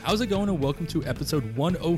How's it going? And welcome to episode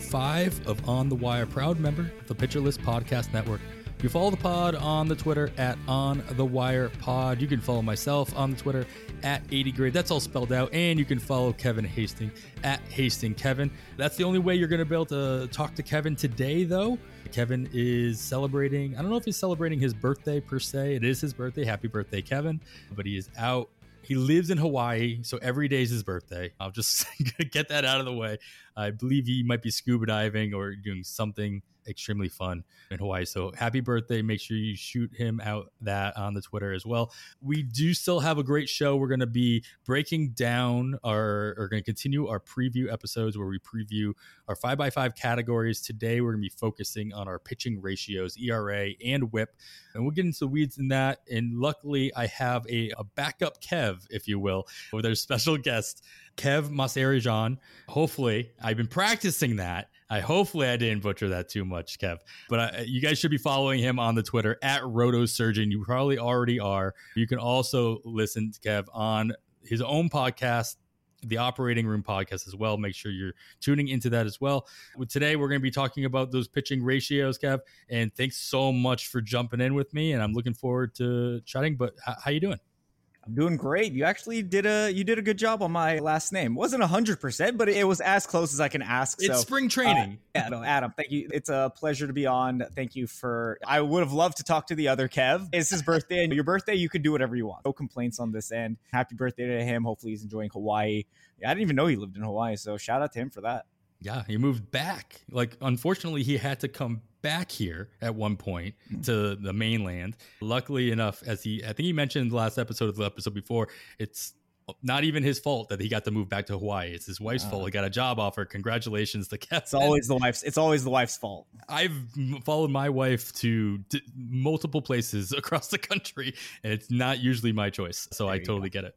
105 of On the Wire, proud member of the Pitcher List Podcast Network. You follow the pod on the Twitter at On the Wire Pod. You can follow myself on the Twitter at 80grade. That's all spelled out. And you can follow Kevin Hastings at Hastings Kevin. That's the only way you're going to be able to talk to Kevin today, though. Kevin is celebrating, I don't know if he's celebrating his birthday per se. It is his birthday. Happy birthday, Kevin. But he is out. He lives in Hawaii, so every day is his birthday. I'll just get that out of the way. I believe he might be scuba diving or doing something extremely fun in Hawaii. So happy birthday. Make sure you shoot him out that on the Twitter as well. We do still have a great show. We're going to be breaking down or going to continue our preview episodes where we preview our 5x5 categories. Today, we're going to be focusing on our pitching ratios, ERA and WHIP, and we'll get into the weeds in that. And luckily, I have a backup Kev, if you will, with our special guest, Kev Masarijan. Hopefully, I've been practicing that. Hopefully I didn't butcher that too much, Kev. But you guys should be following him on the Twitter at RotoSurgeon. You probably already are. You can also listen to Kev on his own podcast, the Operating Room podcast as well. Make sure you're tuning into that as well. Today, we're going to be talking about those pitching ratios, Kev. And thanks so much for jumping in with me. And I'm looking forward to chatting. But how you doing? I'm doing great. You actually did a good job on my last name. Wasn't 100%, but it was as close as I can ask. It's spring training. Adam, thank you. It's a pleasure to be on. Thank you I would have loved to talk to the other Kev. It's his birthday, and your birthday, you could do whatever you want. No complaints on this end. Happy birthday to him. Hopefully he's enjoying Hawaii. I didn't even know he lived in Hawaii, so shout out to him for that. Yeah, he moved back. Unfortunately, he had to come back here at one point to the mainland. Luckily enough, I think he mentioned in the last episode of the episode before, it's not even his fault that he got to move back to Hawaii. It's his wife's fault. He got a job offer. Congratulations to Kevin. It's always the wife's fault. I've followed my wife to multiple places across the country, and it's not usually my choice. So I totally get it.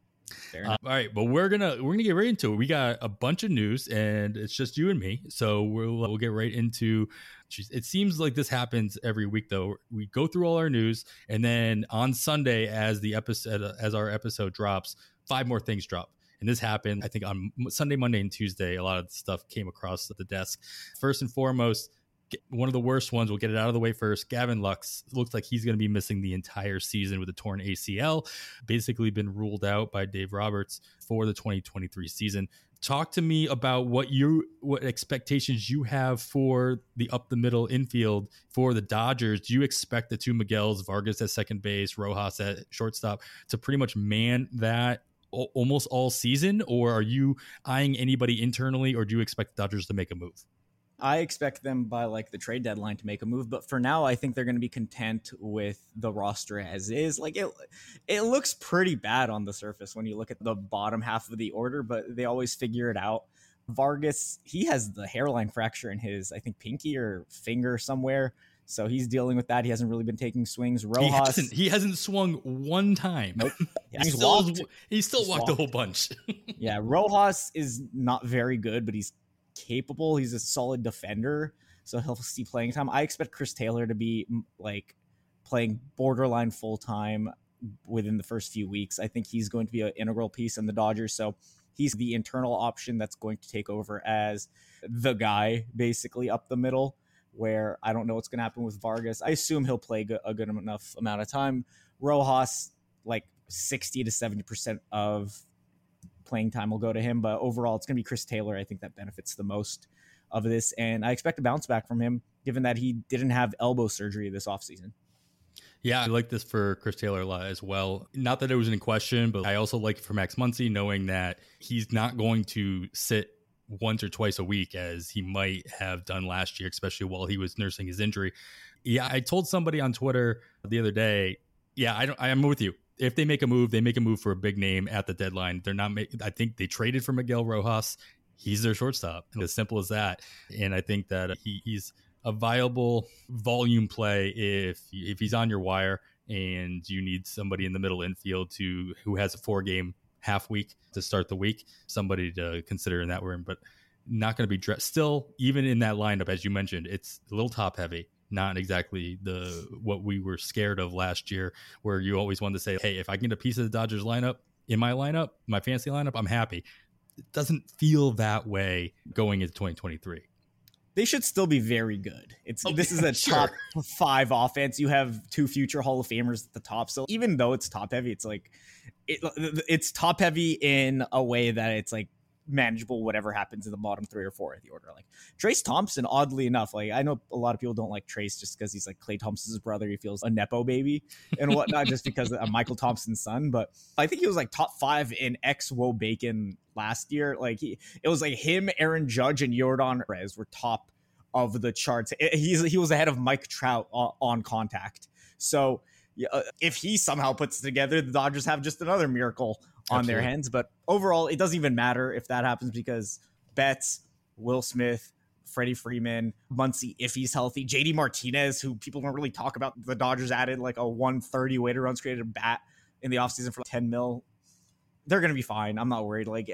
All right, but we're gonna get right into it. We got a bunch of news, and it's just you and me, so we'll get right into. It seems like this happens every week, though. We go through all our news, and then on Sunday, as our episode drops, 5 more things drop. And this happened, I think, on Sunday, Monday, and Tuesday. A lot of stuff came across the desk. First and foremost, one of the worst ones, we'll get it out of the way first. Gavin Lux looks like he's going to be missing the entire season with a torn ACL. Basically been ruled out by Dave Roberts for the 2023 season. Talk to me about what expectations you have for the up the middle infield for the Dodgers. Do you expect the two Miguels, Vargas at second base, Rojas at shortstop, to pretty much man that almost all season? Or are you eyeing anybody internally, or do you expect the Dodgers to make a move? I expect them by the trade deadline to make a move, but for now, I think they're going to be content with the roster as is. It looks pretty bad on the surface when you look at the bottom half of the order, but they always figure it out. Vargas, he has the hairline fracture in his, I think, pinky or finger somewhere. So he's dealing with that. He hasn't really been taking swings. Rojas, he hasn't swung one time. Nope. He still walked a whole bunch. Yeah, Rojas is not very good, but he's capable. He's a solid defender, so he'll see playing time. I expect Chris Taylor to be playing borderline full time within the first few weeks. I think he's going to be an integral piece in the Dodgers, so he's the internal option that's going to take over as the guy basically up the middle, where I don't know what's going to happen with Vargas. I assume he'll play a good enough amount of time. Rojas, 60 to 70% of playing time will go to him, but overall it's going to be Chris Taylor. I think that benefits the most of this, and I expect a bounce back from him given that he didn't have elbow surgery this offseason. Yeah, I like this for Chris Taylor a lot as well. Not that it was in question, but I also like it for Max Muncy, knowing that he's not going to sit once or twice a week as he might have done last year, especially while he was nursing his injury. Yeah, I told somebody on Twitter the other day, I'm with you. If they make a move, they make a move for a big name at the deadline. They're not. I think they traded for Miguel Rojas. He's their shortstop. As simple as that. And I think that he's a viable volume play if he's on your wire and you need somebody in the middle infield who has a 4-game half week to start the week. Somebody to consider in that room, but not going to be dressed. Still, even in that lineup, as you mentioned, it's a little top heavy. Not exactly what we were scared of last year, where you always wanted to say, hey, if I can get a piece of the Dodgers lineup in my fantasy lineup, I'm happy. it doesn't feel that way going into 2023. They should still be very good. This is a top 5 offense. You have 2 future Hall of Famers at the top. So even though it's top heavy, it's like it's top heavy in a way that it's like manageable whatever happens in the bottom 3 or 4 of the order. Like Trace Thompson, oddly enough, like I know a lot of people don't like Trace just because he's like Klay Thompson's brother. He feels a nepo baby and whatnot just because of Michael Thompson's son. But I think he was like top 5 in Wo Bacon last year. Like it was like him, Aaron Judge, and Jordan Perez were top of the charts. He was ahead of Mike Trout on contact. So if he somehow puts it together, the Dodgers have just another miracle on their hands. But overall, it doesn't even matter if that happens because Betts, Will Smith, Freddie Freeman, Muncy, if he's healthy, JD Martinez, who people don't really talk about, the Dodgers added like a 130 weighted runs created bat in the offseason for 10 mil. They're going to be fine. I'm not worried. Like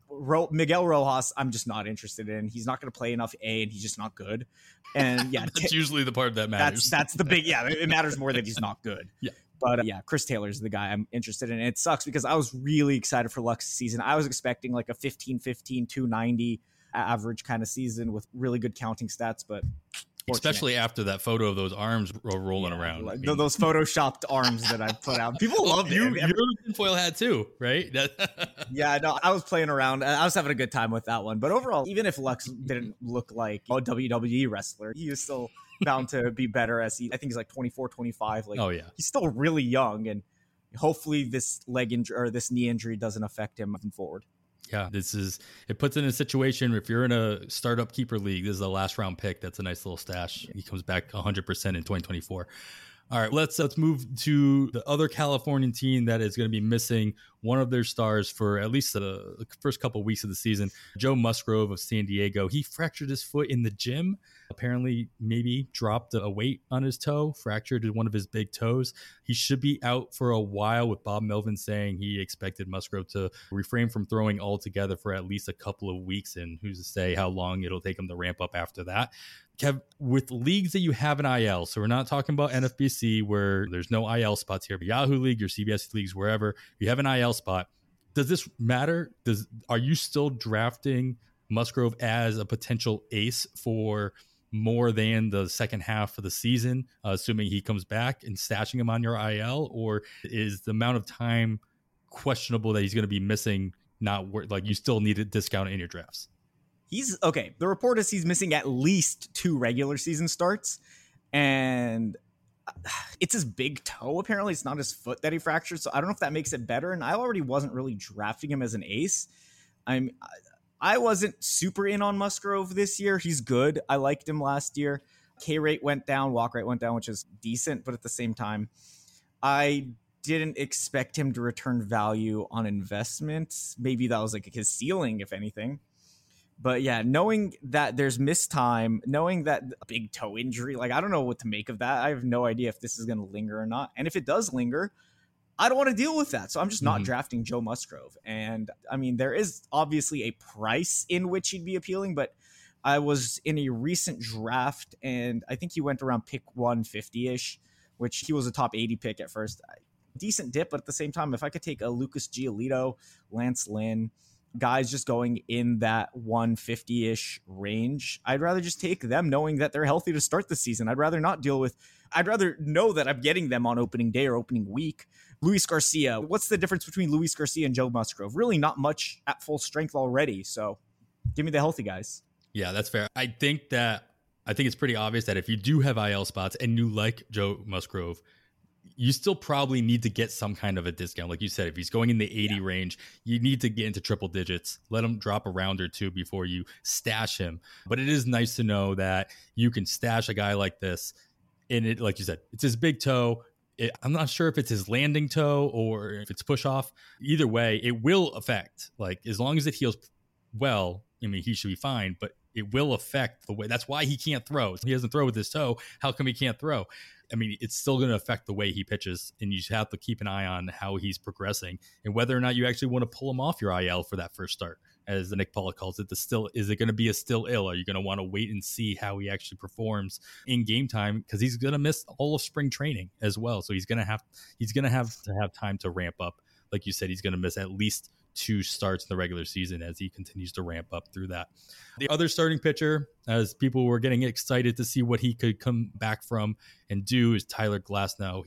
Miguel Rojas, I'm just not interested in. He's not going to play enough and he's just not good. And yeah, that's usually the part that matters. That's the big, it matters more that he's not good. Yeah. But Chris Taylor's the guy I'm interested in. And it sucks because I was really excited for Lux's season. I was expecting like a 15-15, 290 average kind of season with really good counting stats, but especially after that photo of those arms rolling around. Like those photoshopped arms that I put out. People loved it. You're the tinfoil hat too, right? Yeah, no, I was playing around. I was having a good time with that one. But overall, even if Lux didn't look like a WWE wrestler, he is still bound to be better I think he's like 24, 25. Like, oh yeah, he's still really young, and hopefully this leg injury or this knee injury doesn't affect him moving forward. Yeah, it puts it in a situation, if you're in a startup keeper league, this is a last round pick. That's a nice little stash. He comes back 100% in 2024. All right, let's move to the other Californian team that is going to be missing one of their stars for at least the first couple of weeks of the season. Joe Musgrove of San Diego. He fractured his foot in the gym. Apparently, maybe dropped a weight on his toe, fractured one of his big toes. He should be out for a while, with Bob Melvin saying he expected Musgrove to refrain from throwing altogether for at least a couple of weeks. And who's to say how long it'll take him to ramp up after that. Kev, with leagues that you have an IL, so we're not talking about NFBC where there's no IL spots here, but Yahoo League, your CBS leagues, wherever you have an IL spot, does this matter? Are you still drafting Musgrove as a potential ace for more than the second half of the season, assuming he comes back, and stashing him on your IL? Or is the amount of time questionable that he's going to be missing not worth, like you still need a discount in your drafts? He's okay. The report is he's missing at least 2 regular season starts, and it's his big toe. Apparently, it's not his foot that he fractured. So I don't know if that makes it better. And I already wasn't really drafting him as an ace. I wasn't super in on Musgrove this year. He's good. I liked him last year. K rate went down, walk rate went down, which is decent. But at the same time, I didn't expect him to return value on investments. Maybe that was like his ceiling, if anything. But yeah, knowing that there's missed time, knowing that a big toe injury, like I don't know what to make of that. I have no idea if this is going to linger or not. And if it does linger, I don't want to deal with that. So I'm just not drafting Joe Musgrove. And I mean, there is obviously a price in which he'd be appealing, but I was in a recent draft and I think he went around pick 150-ish, which he was a top 80 pick at first. Decent dip, but at the same time, if I could take a Lucas Giolito, Lance Lynn, guys just going in that 150-ish range, I'd rather just take them knowing that they're healthy to start the season. I'd rather know that I'm getting them on opening day or opening week. Luis Garcia, what's the difference between Luis Garcia and Joe Musgrove? Really not much at full strength already. So give me the healthy guys. Yeah, that's fair. I think it's pretty obvious that if you do have IL spots and you like Joe Musgrove, you still probably need to get some kind of a discount. Like you said, if he's going in the 80 range, you need to get into triple digits. Let him drop a round or two before you stash him. But it is nice to know that you can stash a guy like this. And it, like you said, it's his big toe. I'm not sure if it's his landing toe or if it's push off. Either way, it will affect. Like, as long as it heals well, I mean, he should be fine. But it will affect the way. That's why he can't throw. He doesn't throw with his toe. How come he can't throw? I mean, it's still going to affect the way he pitches, and you have to keep an eye on how he's progressing and whether or not you actually want to pull him off your IL for that first start, as the Nick Paula calls it. Is it going to be a still ill? Are you going to want to wait and see how he actually performs in game time? Because he's going to miss all of spring training as well, so he's going to have time to ramp up. Like you said, he's going to miss at least 2 starts in the regular season as he continues to ramp up through that. The other starting pitcher, as people were getting excited to see what he could come back from and do, is Tyler Glasnow.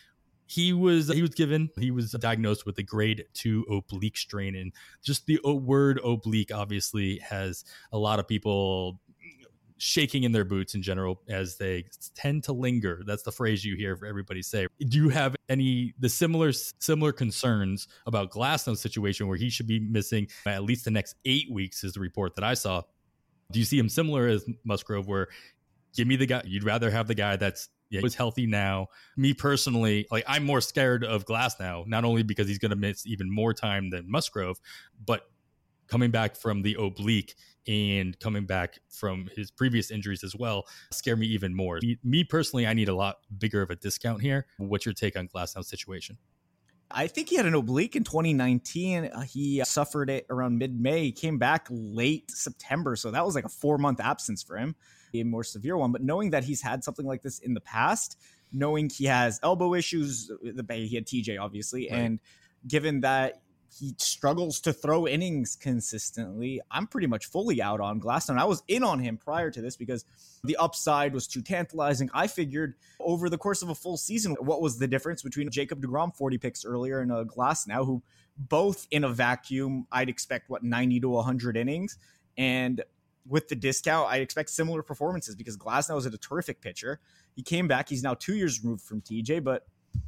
He was diagnosed with a grade 2 oblique strain, and just the word oblique obviously has a lot of people shaking in their boots in general, as they tend to linger. That's the phrase you hear everybody say. Do you have the similar concerns about Glasnow's situation, where he should be missing at least the next 8 weeks, is the report that I saw? Do you see him similar as Musgrove, where give me the guy, you'd rather have the guy that's is healthy now? Me personally, like, I'm more scared of Glasnow, not only because he's going to miss even more time than Musgrove, but coming back from the oblique and coming back from his previous injuries as well scare me even more. Me personally, I need a lot bigger of a discount here. What's your take on Glasnow's situation? I think he had an oblique in 2019. He suffered it around mid-May. He came back late September, so that was like a 4-month absence for him, a more severe one. But knowing that he's had something like this in the past, knowing he has elbow issues, he had TJ obviously, right, and given that he struggles to throw innings consistently, I'm pretty much fully out on Glasnow. And I was in on him prior to this because the upside was too tantalizing. I figured over the course of a full season, what was the difference between Jacob deGrom, 40 picks earlier, and Glasnow, who both in a vacuum, I'd expect 90 to 100 innings. And with the discount, I expect similar performances because Glasnow is a terrific pitcher. He came back. He's now 2 years removed from TJ, but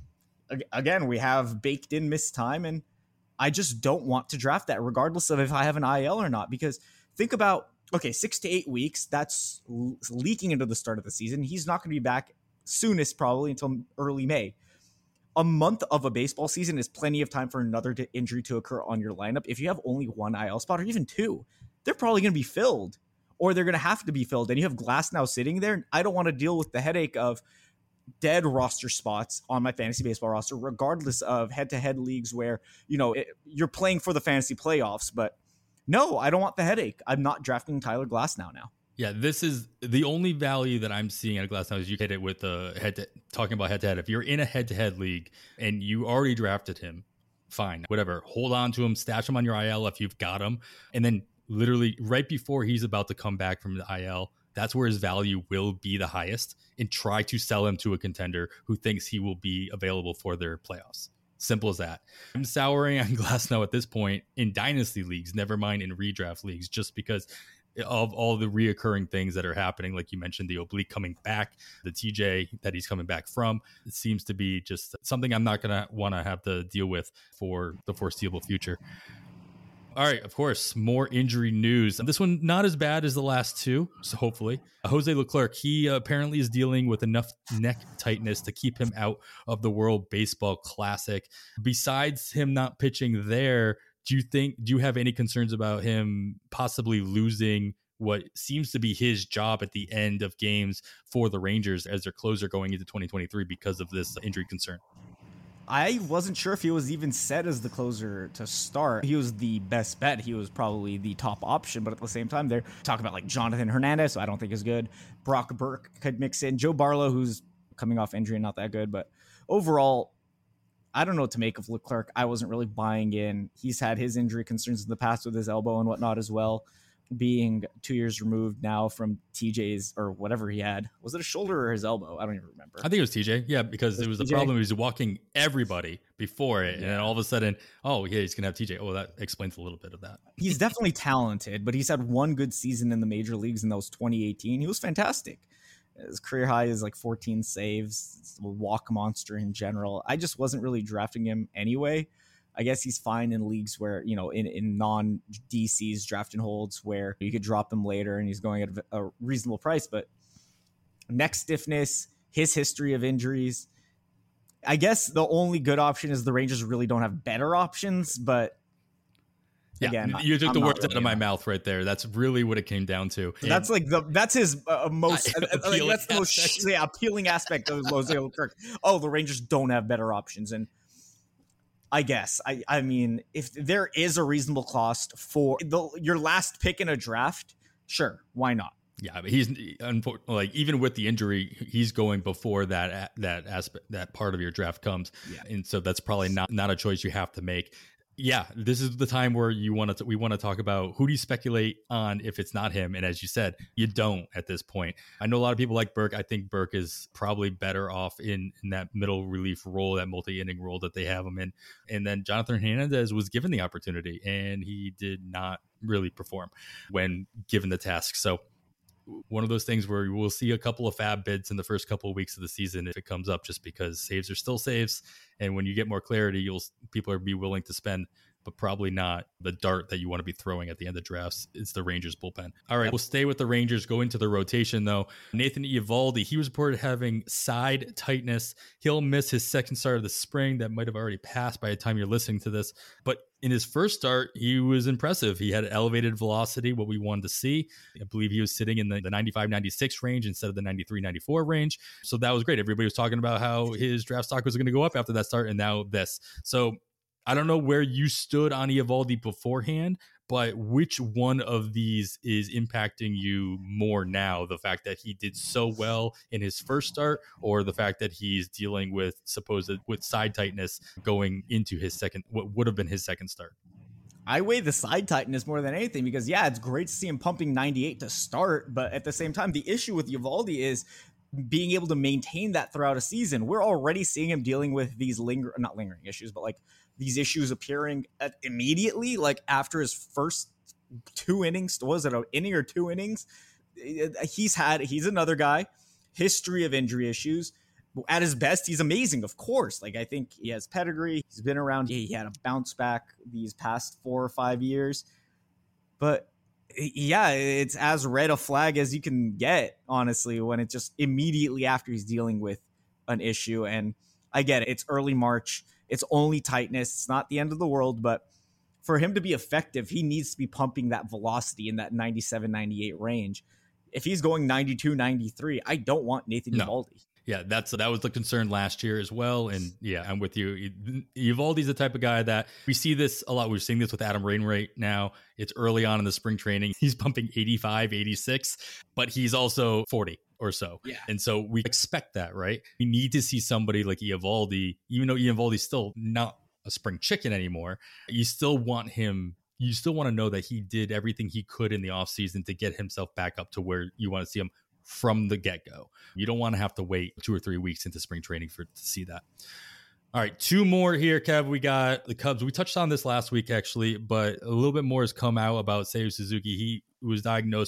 again, we have baked in missed time, and I just don't want to draft that regardless of if I have an IL or not, because think about, 6 to 8 weeks, that's leaking into the start of the season. He's not going to be back soonest probably until early May. A month of a baseball season is plenty of time for another injury to occur on your lineup. If you have only one IL spot or even two, they're probably going to be filled, or they're going to have to be filled. And you have Glasnow sitting there. I don't want to deal with the headache of dead roster spots on my fantasy baseball roster, regardless of head-to-head leagues where, you're playing for the fantasy playoffs. But no, I don't want the headache. I'm not drafting Tyler Glasnow now. Yeah, this is the only value that I'm seeing at Glasnow is you hit it with the talking about head-to-head. If you're in a head-to-head league and you already drafted him, fine, whatever. Hold on to him, stash him on your IL if you've got him. And then literally right before he's about to come back from the IL, that's where his value will be the highest, and try to sell him to a contender who thinks he will be available for their playoffs. Simple as that. I'm souring on Glasnow at this point in dynasty leagues, never mind in redraft leagues, just because of all the reoccurring things that are happening. Like you mentioned, the oblique coming back, the TJ that he's coming back from. It seems to be just something I'm not going to want to have to deal with for the foreseeable future. All right, of course, more injury news. This one not as bad as the last two, so hopefully. Jose Leclerc, he apparently is dealing with enough neck tightness to keep him out of the World Baseball Classic. Besides him not pitching there, do you have any concerns about him possibly losing what seems to be his job at the end of games for the Rangers as their closer going into 2023 because of this injury concern? I wasn't sure if he was even set as the closer to start. He was the best bet. He was probably the top option, but at the same time, they're talking about like Jonathan Hernandez, who I don't think is good. Brock Burke could mix in. Joe Barlow, who's coming off injury and not that good. But overall, I don't know what to make of Leclerc. I wasn't really buying in. He's had his injury concerns in the past with his elbow and whatnot as well. Being 2 years removed now from TJ's or whatever he had. Was it a shoulder or his elbow? I don't even remember. I think it was TJ. Yeah, because it was the problem. He was walking everybody before it. Yeah. And then all of a sudden, oh, yeah, he's going to have TJ. Oh, that explains a little bit of that. He's definitely talented, but he's had one good season in the major leagues, and that was 2018. He was fantastic. His career high is like 14 saves. It's a walk monster in general. I just wasn't really drafting him anyway. I guess he's fine in leagues where, in non-DCs draft and holds where you could drop him later and he's going at a reasonable price. But neck stiffness, his history of injuries, I guess the only good option is the Rangers really don't have better options. But again, you took the words out of my mouth right there. That's really what it came down to. That's like that's his most appealing that's the most appealing aspect of Jose Leclerc. Oh, the Rangers don't have better options. And I guess. I mean, if there is a reasonable cost for your last pick in a draft, sure, why not? Yeah, but he's like, even with the injury, he's going before that aspect, that part of your draft comes, and so that's probably not a choice you have to make. Yeah, this is the time where we want to talk about who do you speculate on if it's not him. And as you said, you don't at this point. I know a lot of people like Burke. I think Burke is probably better off in that middle relief role, that multi-inning role that they have him in. And then Jonathan Hernandez was given the opportunity and he did not really perform when given the task. So one of those things where we'll see a couple of fab bids in the first couple of weeks of the season if it comes up, just because saves are still saves. And when you get more clarity, people are be willing to spend, but probably not the dart that you want to be throwing at the end of drafts. It's the Rangers bullpen. All right, we'll stay with the Rangers, go into the rotation though. Nathan Eovaldi, he was reported having side tightness. He'll miss his second start of the spring. That might have already passed by the time you're listening to this. But in his first start, he was impressive. He had elevated velocity, what we wanted to see. I believe he was sitting in the 95-96 range instead of the 93-94 range. So that was great. Everybody was talking about how his draft stock was going to go up after that start, and now this. So I don't know where you stood on Eovaldi beforehand, but which one of these is impacting you more now? The fact that he did so well in his first start, or the fact that he's dealing with side tightness going into his second, what would have been his second start? I weigh the side tightness more than anything because, yeah, it's great to see him pumping 98 to start. But at the same time, the issue with Eovaldi is being able to maintain that throughout a season. We're already seeing him dealing with these not lingering issues, but like these issues appearing immediately, like after his first 2 innings. Was it an inning or 2 innings? He's another guy, history of injury issues. At his best, he's amazing, of course. Like, I think he has pedigree. He's been around. He had a bounce back these past 4 or 5 years. But yeah, it's as red a flag as you can get, honestly, when it's just immediately after he's dealing with an issue. And I get it. It's early March. It's only tightness. It's not the end of the world. But for him to be effective, he needs to be pumping that velocity in that 97, 98 range. If he's going 92, 93, I don't want Nathan Eovaldi. Yeah, that was the concern last year as well. And yeah, I'm with you. Eovaldi's the type of guy that we see this a lot. We're seeing this with Adam Wainwright now. It's early on in the spring training. He's pumping 85, 86, but he's also 40 or so. Yeah. And so we expect that, right? We need to see somebody like Eovaldi, even though Eovaldi's still not a spring chicken anymore. You still want him. You still want to know that he did everything he could in the offseason to get himself back up to where you want to see him from the get-go. You don't want to have to wait 2 or 3 weeks into spring training to see that. All right, 2 more here, Kev. We got the Cubs. We touched on this last week, actually, but a little bit more has come out about Seiya Suzuki. He was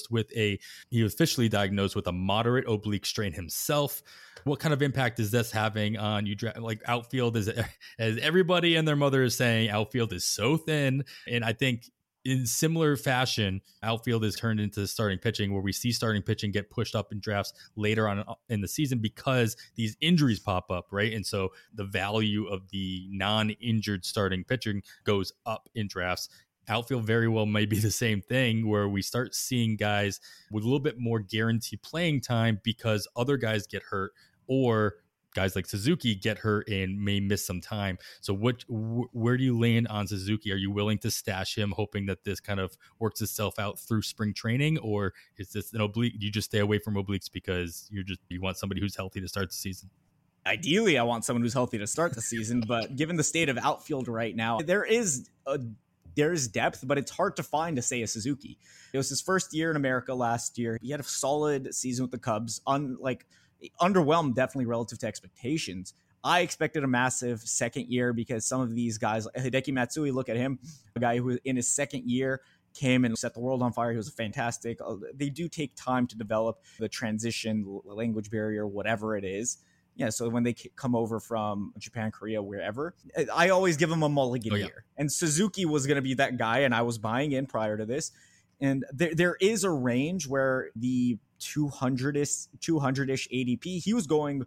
officially diagnosed with a moderate oblique strain himself. What kind of impact is this having on you? Like outfield, as everybody and their mother is saying, outfield is so thin. And I think in similar fashion, outfield is turned into starting pitching, where we see starting pitching get pushed up in drafts later on in the season because these injuries pop up, right? And so the value of the non-injured starting pitching goes up in drafts. Outfield very well may be the same thing, where we start seeing guys with a little bit more guaranteed playing time because other guys get hurt, or guys like Suzuki get hurt and may miss some time. So where do you land on Suzuki? Are you willing to stash him, hoping that this kind of works itself out through spring training? Or is this an oblique? Do you just stay away from obliques because you want somebody who's healthy to start the season? Ideally, I want someone who's healthy to start the season, but given the state of outfield right now, there is depth, but it's hard to find to say a Suzuki. It was his first year in America last year. He had a solid season with the Cubs, underwhelmed definitely relative to expectations. I expected a massive second year because some of these guys, Hideki Matsui, look at him, a guy who in his second year came and set the world on fire. He was fantastic. They do take time to develop the transition, language barrier, whatever it is. Yeah, so when they come over from Japan, Korea, wherever, I always give them a mulligan year. And Suzuki was going to be that guy, and I was buying in prior to this. And there is a range where the 200-ish ADP, he was going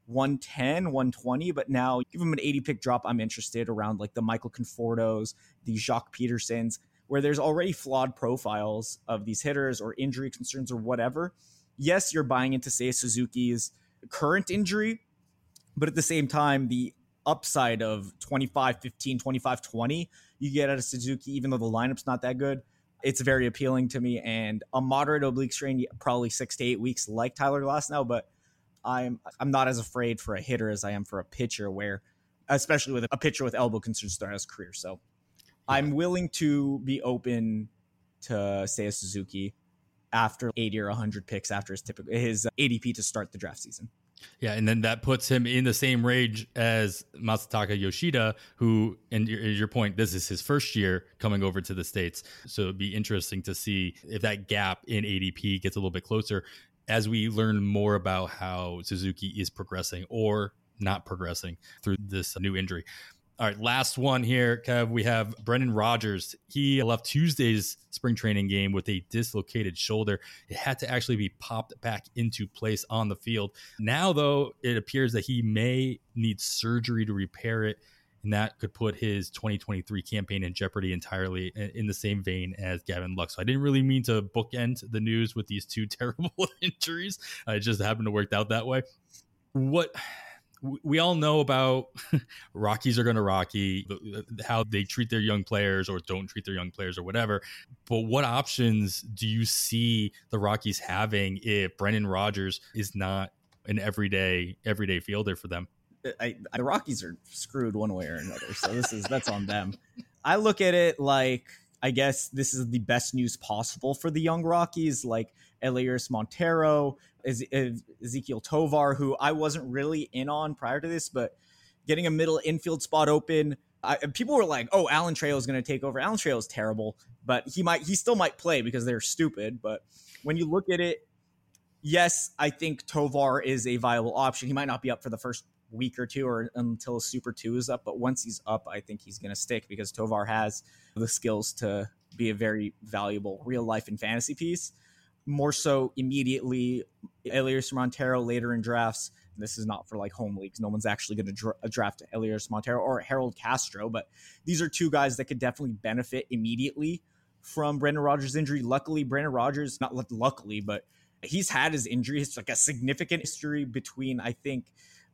110, 120, but now give him an 80 pick drop. I'm interested around like the Michael Confortos, the Jacques Petersons, where there's already flawed profiles of these hitters or injury concerns or whatever. Yes, you're buying into, say, Suzuki's current injury, but at the same time, the upside of 25-15, 25-20 you get out of Suzuki, even though the lineup's not that good, it's very appealing to me. And a moderate oblique strain, probably 6 to 8 weeks, like Tyler Glasnow, but I'm not as afraid for a hitter as I am for a pitcher, where, especially with a pitcher with elbow concerns throughout his career. So I'm willing to be open to Seiya Suzuki after 80 or 100 picks after his ADP to start the draft season. Yeah, and then that puts him in the same range as Masataka Yoshida, who, and your point, this is his first year coming over to the States. So it'd be interesting to see if that gap in ADP gets a little bit closer as we learn more about how Suzuki is progressing or not progressing through this new injury. All right, last one here, Kev. We have Brendan Rodgers. He left Tuesday's spring training game with a dislocated shoulder. It had to actually be popped back into place on the field. Now, though, it appears that he may need surgery to repair it, and that could put his 2023 campaign in jeopardy entirely, in the same vein as Gavin Lux. So I didn't really mean to bookend the news with these two terrible injuries. It just happened to work out that way. What we all know about Rockies are going to Rocky, how they treat their young players or don't treat their young players or whatever. But what options do you see the Rockies having if Brendan Rodgers is not an everyday fielder for them? The Rockies are screwed one way or another, so that's on them. I look at it like, I guess this is the best news possible for the young Rockies, like Elias Montero, Ezequiel Tovar, who I wasn't really in on prior to this, but getting a middle infield spot open. People were like, "Oh, Alan Trejo is going to take over." Alan Trejo is terrible, but he still might play because they're stupid. But when you look at it, yes, I think Tovar is a viable option. He might not be up for the first week or two or until Super 2 is up, but once he's up, I think he's going to stick because Tovar has the skills to be a very valuable real life and fantasy piece. More so immediately, Elias Montero later in drafts. This is not for like home leagues. No one's actually going to draft Elias Montero or Harold Castro, but these are two guys that could definitely benefit immediately from Brendan Rodgers' injury. Luckily, Brendan Rodgers, not luckily, but he's had his injury. It's like a significant history between, I think,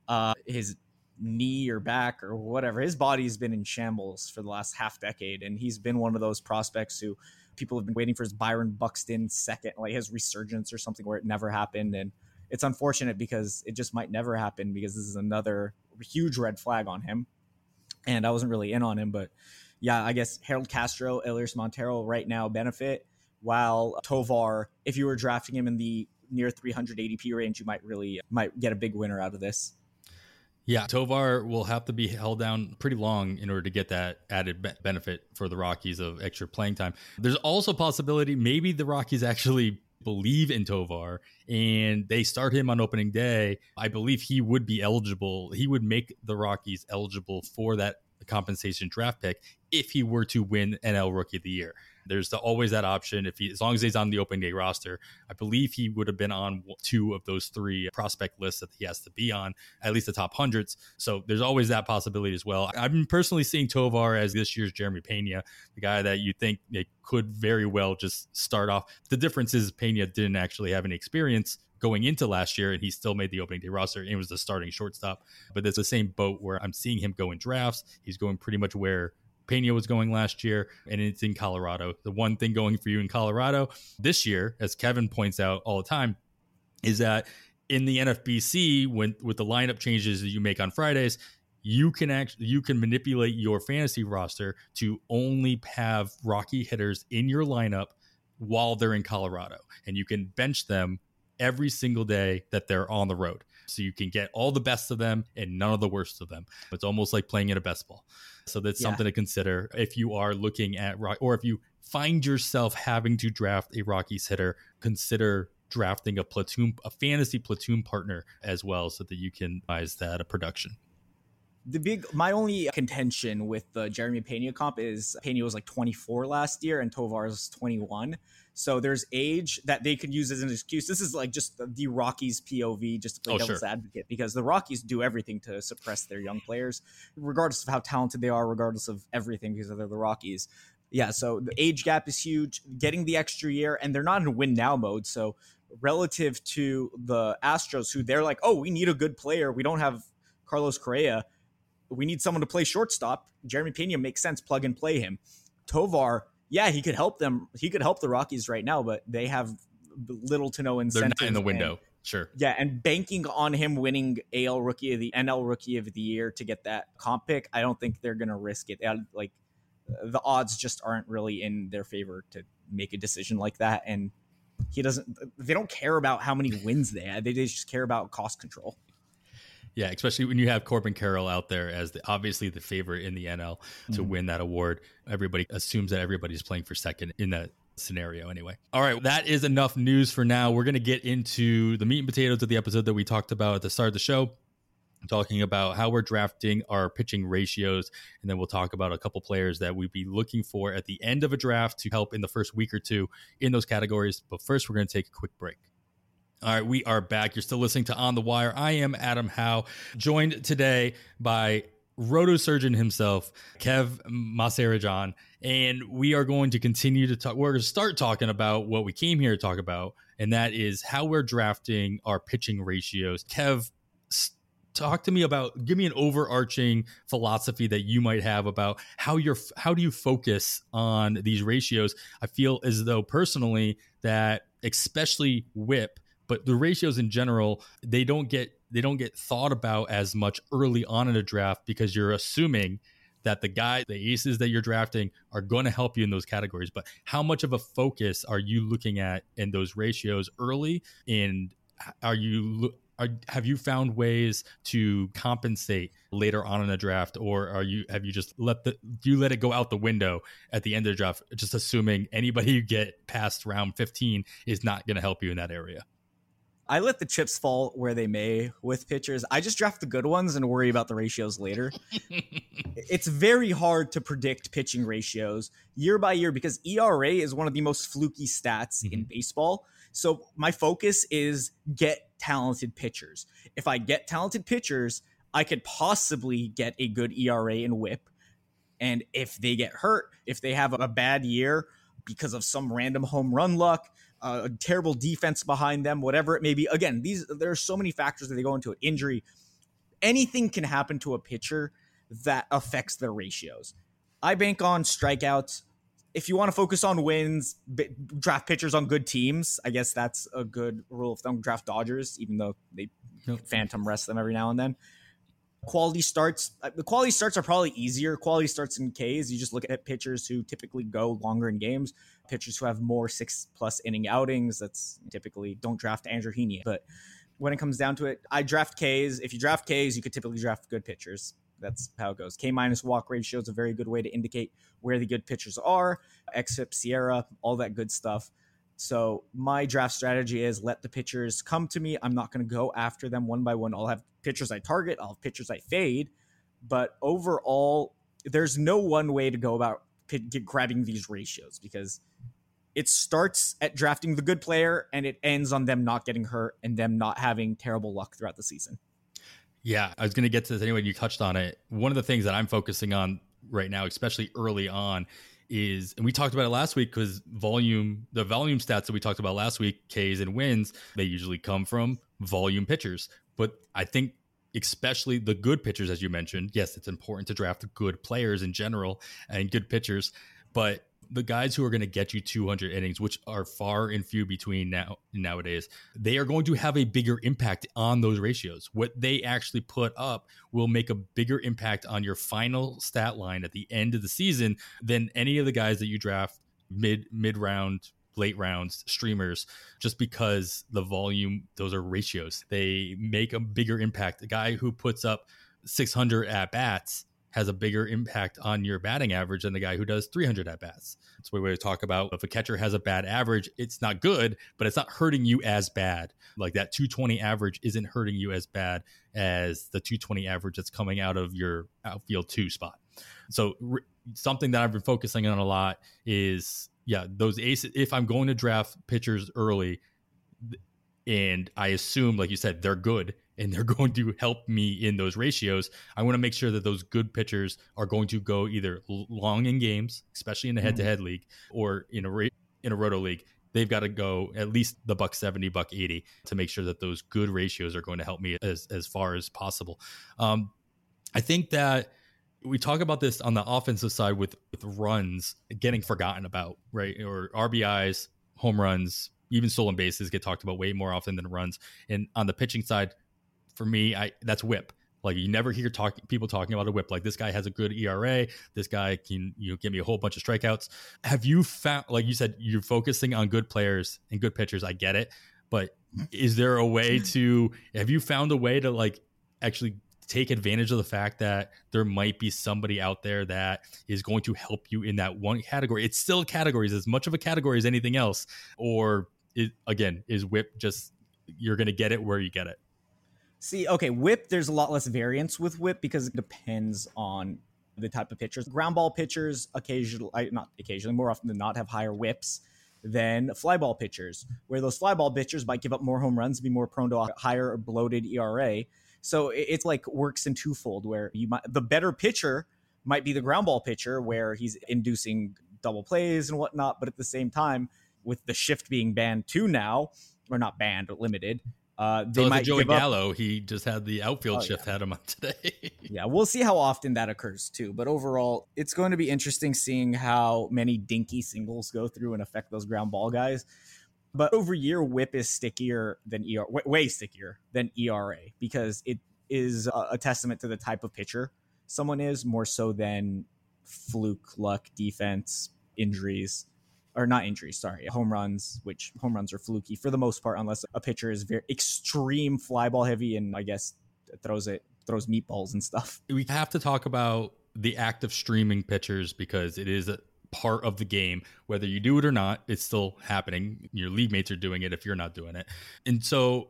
his knee or back or whatever. His body's been in shambles for the last half decade, and he's been one of those prospects who people have been waiting for his Byron Buxton second, like his resurgence or something where it never happened. And it's unfortunate because it just might never happen because this is another huge red flag on him. And I wasn't really in on him, but yeah, I guess Harold Castro, Elias Montero right now benefit, while Tovar, if you were drafting him in the near 300 ADP range, you might get a big winner out of this. Yeah, Tovar will have to be held down pretty long in order to get that added benefit for the Rockies of extra playing time. There's also a possibility maybe the Rockies actually believe in Tovar and they start him on opening day. I believe he would be eligible. He would make the Rockies eligible for that compensation draft pick if he were to win NL Rookie of the Year. There's always that option. As long as he's on the opening day roster, I believe he would have been on two of those three prospect lists that he has to be on, at least the top hundreds. So there's always that possibility as well. I've been personally seeing Tovar as this year's Jeremy Pena, the guy that you think they could very well just start off. The difference is Pena didn't actually have any experience going into last year, and he still made the opening day roster and was the starting shortstop. But it's the same boat where I'm seeing him go in drafts. He's going pretty much where Pena was going last year, and it's in Colorado. The one thing going for you in Colorado this year, as Kevin points out all the time, is that in the NFBC, with the lineup changes that you make on Fridays, you can manipulate your fantasy roster to only have Rocky hitters in your lineup while they're in Colorado, and you can bench them every single day that they're on the road. So you can get all the best of them and none of the worst of them. It's almost like playing in a best ball. So that's something to consider if you are looking at, or if you find yourself having to draft a Rockies hitter, consider drafting a fantasy platoon partner as well, so that you can rise that a production. My only contention with the Jeremy Pena comp is Pena was like 24 last year and Tovar is 21. So there's age that they could use as an excuse. This is like just the Rockies POV, just to play devil's advocate, because the Rockies do everything to suppress their young players, regardless of how talented they are, regardless of everything, because they're the Rockies. Yeah, so the age gap is huge, getting the extra year, and they're not in win now mode. So relative to the Astros, who they're like, oh, we need a good player. We don't have Carlos Correa. We need someone to play shortstop. Jeremy Pena makes sense. Plug and play him. Tovar, yeah, he could help them. He could help the Rockies right now, but they have little to no incentive. They're not in the window. Sure. Yeah, and banking on him winning NL Rookie of the Year to get that comp pick, I don't think they're going to risk it. Like, the odds just aren't really in their favor to make a decision like that. And they don't care about how many wins they have. They just care about cost control. Yeah, especially when you have Corbin Carroll out there as obviously the favorite in the NL to win that award. Everybody assumes that everybody's playing for second in that scenario anyway. All right, that is enough news for now. We're going to get into the meat and potatoes of the episode that we talked about at the start of the show, talking about how we're drafting our pitching ratios, and then we'll talk about a couple players that we'd be looking for at the end of a draft to help in the first week or two in those categories. But first, we're going to take a quick break. All right, we are back. You're still listening to On the Wire. I am Adam Howe, joined today by rotosurgeon himself, Kev Masarajan, and we are going to continue to talk. We're going to start talking about what we came here to talk about, and that is how we're drafting our pitching ratios. Kev, talk to me about, give me an overarching philosophy that you might have about how do you focus on these ratios? I feel as though personally that especially WHIP, but the ratios in general, they don't get thought about as much early on in a draft because you're assuming that the aces that you're drafting are going to help you in those categories. But how much of a focus are you looking at in those ratios early? And have you found ways to compensate later on in the draft, or have you just let it go out the window at the end of the draft, just assuming anybody you get past round 15 is not going to help you in that area? I let the chips fall where they may with pitchers. I just draft the good ones and worry about the ratios later. It's very hard to predict pitching ratios year by year because ERA is one of the most fluky stats in baseball. So my focus is get talented pitchers. If I get talented pitchers, I could possibly get a good ERA and WHIP. And if they get hurt, if they have a bad year because of some random home run luck, a terrible defense behind them, whatever it may be. Again, there are so many factors that they go into it. Injury. Anything can happen to a pitcher that affects their ratios. I bank on strikeouts. If you want to focus on wins, draft pitchers on good teams. I guess that's a good rule of thumb. Draft Dodgers, even though they phantom rest them every now and then. Quality starts. The quality starts are probably easier. Quality starts in Ks. You just look at pitchers who typically go longer in games. Pitchers who have more 6+ inning outings. That's typically don't draft Andrew Heaney. But when it comes down to it, I draft Ks. If you draft Ks, you could typically draft good pitchers. That's how it goes. K- walk ratio is a very good way to indicate where the good pitchers are. XFIP, Sierra, all that good stuff. So my draft strategy is let the pitchers come to me. I'm not going to go after them one by one. I'll have pitchers I target. I'll have pitchers I fade. But overall, there's no one way to go about grabbing these ratios because it starts at drafting the good player and it ends on them not getting hurt and them not having terrible luck throughout the season. Yeah, I was going to get to this anyway. You touched on it. One of the things that I'm focusing on right now, especially early on, is, and we talked about it last week because the volume stats that we talked about last week, Ks and wins, they usually come from volume pitchers. But I think especially the good pitchers, as you mentioned, yes, it's important to draft good players in general and good pitchers, but the guys who are going to get you 200 innings, which are far and few between nowadays, they are going to have a bigger impact on those ratios. What they actually put up will make a bigger impact on your final stat line at the end of the season than any of the guys that you draft mid round, late rounds, streamers, just because the volume, those are ratios. They make a bigger impact. The guy who puts up 600 at bats has a bigger impact on your batting average than the guy who does 300 at bats. That's what we talk about. If a catcher has a bad average, it's not good, but it's not hurting you as bad. Like that 220 average isn't hurting you as bad as the 220 average that's coming out of your outfield 2 spot. So something that I've been focusing on a lot is, those aces. If I'm going to draft pitchers early and I assume, like you said, they're good and they're going to help me in those ratios, I want to make sure that those good pitchers are going to go either long in games, especially in the head-to-head league, or in a roto league. They've got to go at least the $170, $180 to make sure that those good ratios are going to help me as far as possible. I think that we talk about this on the offensive side with runs getting forgotten about, right? Or RBIs, home runs, even stolen bases get talked about way more often than runs. And on the pitching side, for me, that's WHIP. Like you never hear people talking about a whip. Like this guy has a good ERA. This guy can give me a whole bunch of strikeouts. Have you found, like you said, you're focusing on good players and good pitchers. I get it, but is there a way to? Have you found a way to like actually take advantage of the fact that there might be somebody out there that is going to help you in that one category? It's still categories, as much of a category as anything else, or is whip just you're going to get it where you get it? See, okay, whip, there's a lot less variance with whip because it depends on the type of pitchers. Ground ball pitchers not occasionally, more often than not, have higher whips than fly ball pitchers, where those fly ball pitchers might give up more home runs, be more prone to a higher bloated ERA. So it's like works in twofold, where the better pitcher might be the ground ball pitcher, where he's inducing double plays and whatnot, but at the same time, with the shift being banned too now, or not banned, but limited, they might Joey give up. Gallo, he just had the outfield shift had him on today. Yeah, we'll see how often that occurs too. But overall, it's going to be interesting seeing how many dinky singles go through and affect those ground ball guys. But over year, whip is stickier than ERA, way stickier than ERA, because it is a testament to the type of pitcher someone is, more so than fluke, luck, defense, injuries. Or not injuries, sorry, home runs, which home runs are fluky for the most part, unless a pitcher is very extreme fly ball heavy and I guess throws meatballs and stuff. We have to talk about the act of streaming pitchers because it is a part of the game. Whether you do it or not, it's still happening. Your league mates are doing it if you're not doing it. And so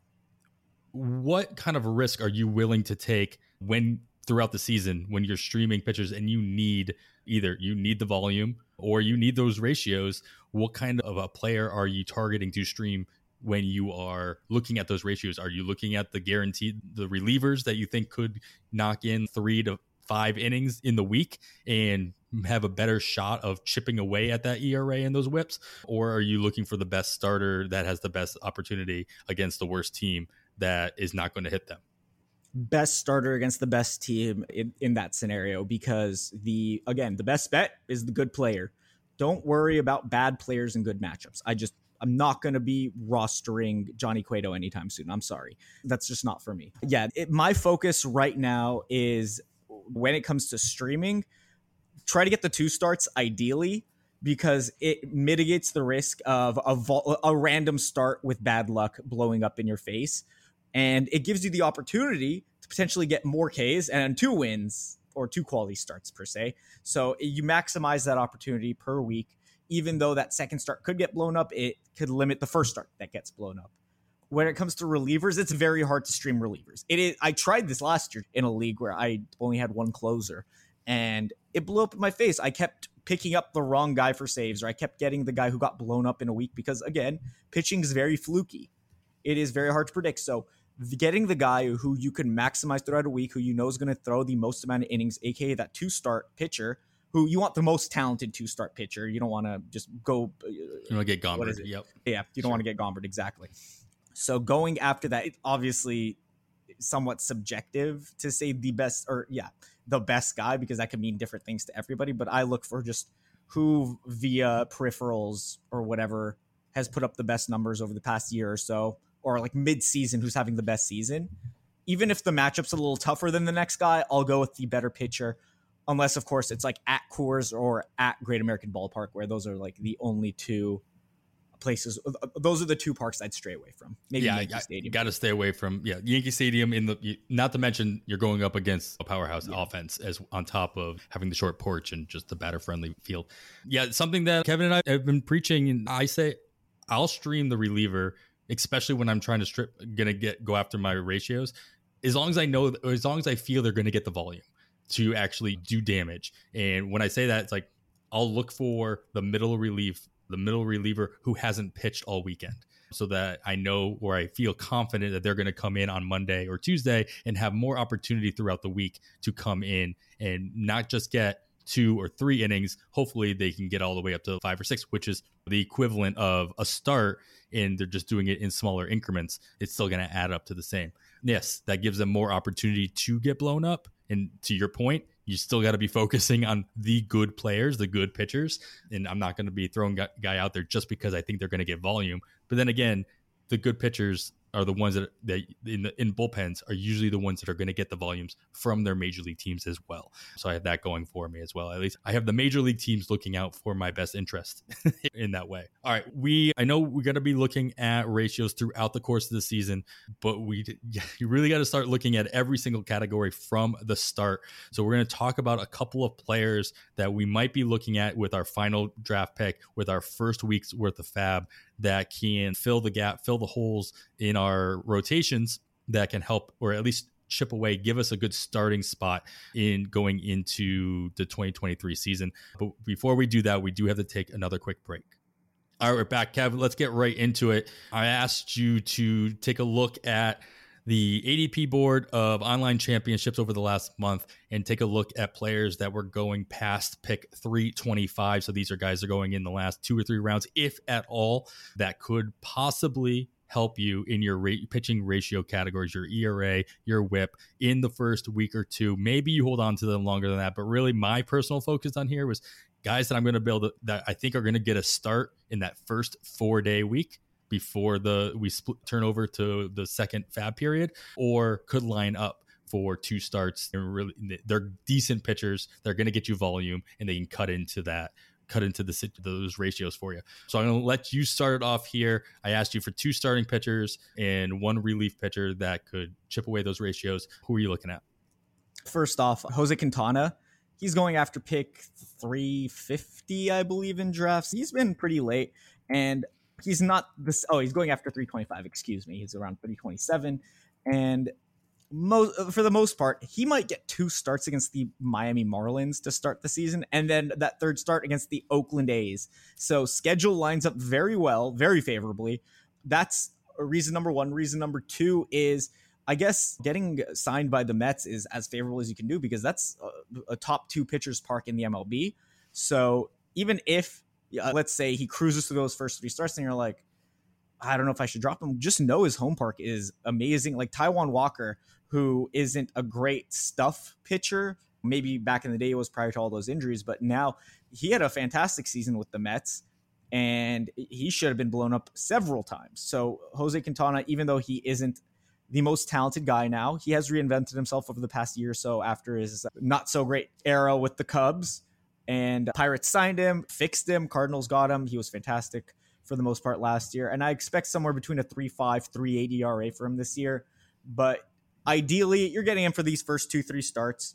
what kind of risk are you willing to take throughout the season when you're streaming pitchers and you need the volume or you need those ratios? What kind of a player are you targeting to stream when you are looking at those ratios? Are you looking at the relievers that you think could knock in 3 to 5 innings in the week and have a better shot of chipping away at that ERA and those whips? Or are you looking for the best starter that has the best opportunity against the worst team that is not going to hit them? Best starter against the best team in that scenario, because the best bet is the good player. Don't worry about bad players and good matchups. I'm not going to be rostering Johnny Cueto anytime soon. I'm sorry. That's just not for me. Yeah, my focus right now is, when it comes to streaming, try to get the 2 starts ideally, because it mitigates the risk of a random start with bad luck blowing up in your face. And it gives you the opportunity to potentially get more Ks and 2 wins, or 2 quality starts per se. So you maximize that opportunity per week. Even though that second start could get blown up, it could limit the first start that gets blown up. When it comes to relievers, it's very hard to stream relievers. I tried this last year in a league where I only had 1 closer, and it blew up in my face. I kept picking up the wrong guy for saves, or I kept getting the guy who got blown up in a week, because again, pitching is very fluky. It is very hard to predict. So getting the guy who you can maximize throughout a week, who you know is going to throw the most amount of innings, aka that 2-start pitcher, who you want the most talented 2-start pitcher. You don't want to just go. You want to get Gombered. Yep. Yeah, you don't want to get Gombered, exactly. So going after that, it's obviously somewhat subjective to say the best guy, because that can mean different things to everybody. But I look for just who via peripherals or whatever has put up the best numbers over the past year or so, or like mid-season, who's having the best season. Even if the matchup's a little tougher than the next guy, I'll go with the better pitcher. Unless, of course, it's like at Coors or at Great American Ballpark, where those are like the only 2 places. Those are the 2 parks I'd stray away from. Maybe Yankee Stadium. Got to stay away from Yankee Stadium. Not to mention you're going up against a powerhouse offense, as on top of having the short porch and just the batter friendly field. Yeah, something that Kevin and I have been preaching, and I say I'll stream the reliever, especially when I'm trying to go after my ratios, as long as I feel they're going to get the volume to actually do damage. And when I say that, it's like I'll look for the middle reliever who hasn't pitched all weekend, so that I know, or I feel confident that they're going to come in on Monday or Tuesday and have more opportunity throughout the week to come in and not just get 2 or 3 innings. Hopefully they can get all the way up to 5 or 6, which is the equivalent of a start, and they're just doing it in smaller increments. It's still going to add up to the same. Yes, that gives them more opportunity to get blown up. And to your point, you still got to be focusing on the good players, the good pitchers. And I'm not going to be throwing guy out there just because I think they're going to get volume. But then again, the good pitchers are the ones that in bullpens are usually the ones that are going to get the volumes from their major league teams as well. So I have that going for me as well. At least I have the major league teams looking out for my best interest in that way. All right, I know we're going to be looking at ratios throughout the course of the season, but you really got to start looking at every single category from the start. So we're going to talk about a couple of players that we might be looking at with our final draft pick, with our first week's worth of fab, that can fill the gap, fill the holes in our rotations that can help, or at least chip away, give us a good starting spot in going into the 2023 season. But before we do that, we do have to take another quick break. All right, we're back, Kevin. Let's get right into it. I asked you to take a look at the ADP board of online championships over the last month and take a look at players that were going past pick 325. So these are guys that are going in the last 2 or 3 rounds, if at all, that could possibly help you in your pitching ratio categories, your ERA, your WHIP in the first week or two. Maybe you hold on to them longer than that, but really my personal focus on here was guys that I'm going to build that I think are going to get a start in that first 4-day week before we turn over to the second fab period, or could line up for 2 starts. They're decent pitchers. They're going to get you volume, and they can cut into those ratios for you. So I'm going to let you start it off here. I asked you for 2 starting pitchers and 1 relief pitcher that could chip away those ratios. Who are you looking at? First off, Jose Quintana. He's going after pick 350, I believe, in drafts. He's been pretty late, and he's not this. Oh, he's going after 325. Excuse me. He's around 327, and for the most part, he might get 2 starts against the Miami Marlins to start the season, and then that 3rd start against the Oakland A's. So schedule lines up very well, very favorably. That's reason number 1. Reason number 2 is, I guess, getting signed by the Mets is as favorable as you can do, because that's a top 2 pitchers park in the MLB. So even if, let's say, he cruises through those first 3 starts and you're like, I don't know if I should drop him, just know his home park is amazing. Like Taijuan Walker, who isn't a great stuff pitcher, maybe back in the day it was prior to all those injuries, but now he had a fantastic season with the Mets, and he should have been blown up several times. So Jose Quintana, even though he isn't the most talented guy now, he has reinvented himself over the past year or so after his not so great era with the Cubs, and Pirates signed him, fixed him, Cardinals got him. He was fantastic for the most part last year, and I expect somewhere between a 3.5, 3.8 ERA for him this year. But ideally, you're getting him for these first 2-3 starts.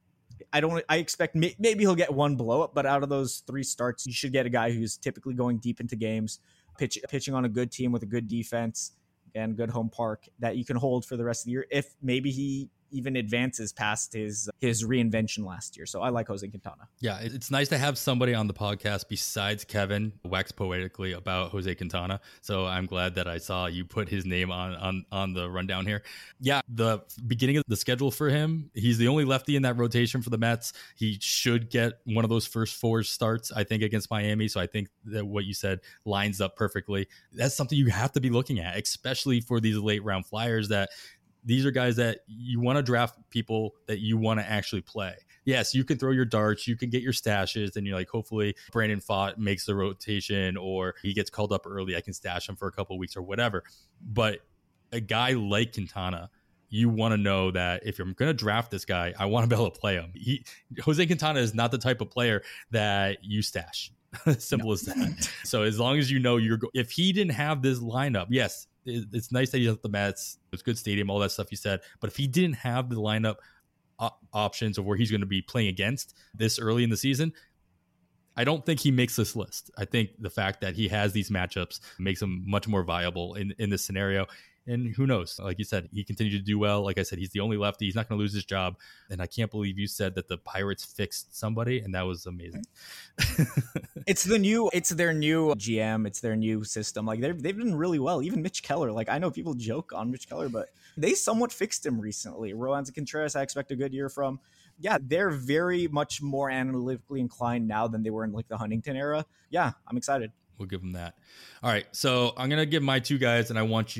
I expect maybe he'll get 1 blow up, but out of those 3 starts, you should get a guy who's typically going deep into games, pitching on a good team with a good defense and good home park that you can hold for the rest of the year, if maybe he even advances past his reinvention last year. So I like Jose Quintana. Yeah, it's nice to have somebody on the podcast besides Kevin wax poetically about Jose Quintana. So I'm glad that I saw you put his name on the rundown here. Yeah, the beginning of the schedule for him, he's the only lefty in that rotation for the Mets. He should get one of those first 4 starts, I think, against Miami. So I think that what you said lines up perfectly. That's something you have to be looking at, especially for these late round flyers, that these are guys that you want to draft, people that you want to actually play. Yes, you can throw your darts, you can get your stashes, and you're like, hopefully Brandon Pfaadt makes the rotation or he gets called up early. I can stash him for a couple of weeks or whatever. But a guy like Quintana, you want to know that if you're going to draft this guy, I want to be able to play him. Jose Quintana is not the type of player that you stash. Simple as that. So as long as you know if he didn't have this lineup, yes, it's nice that he's at the Mets. It's a good stadium, all that stuff you said. But if he didn't have the lineup options of where he's going to be playing against this early in the season, I don't think he makes this list. I think the fact that he has these matchups makes him much more viable in this scenario. And who knows? Like you said, he continued to do well. Like I said, he's the only lefty. He's not going to lose his job. And I can't believe you said that the Pirates fixed somebody, and that was amazing. It's their new GM. It's their new system. Like they've done really well. Even Mitch Keller. Like I know people joke on Mitch Keller, but they somewhat fixed him recently. Roansy Contreras, I expect a good year from. Yeah, they're very much more analytically inclined now than they were in like the Huntington era. Yeah, I'm excited. We'll give them that. All right. So I'm going to give my two guys, and I want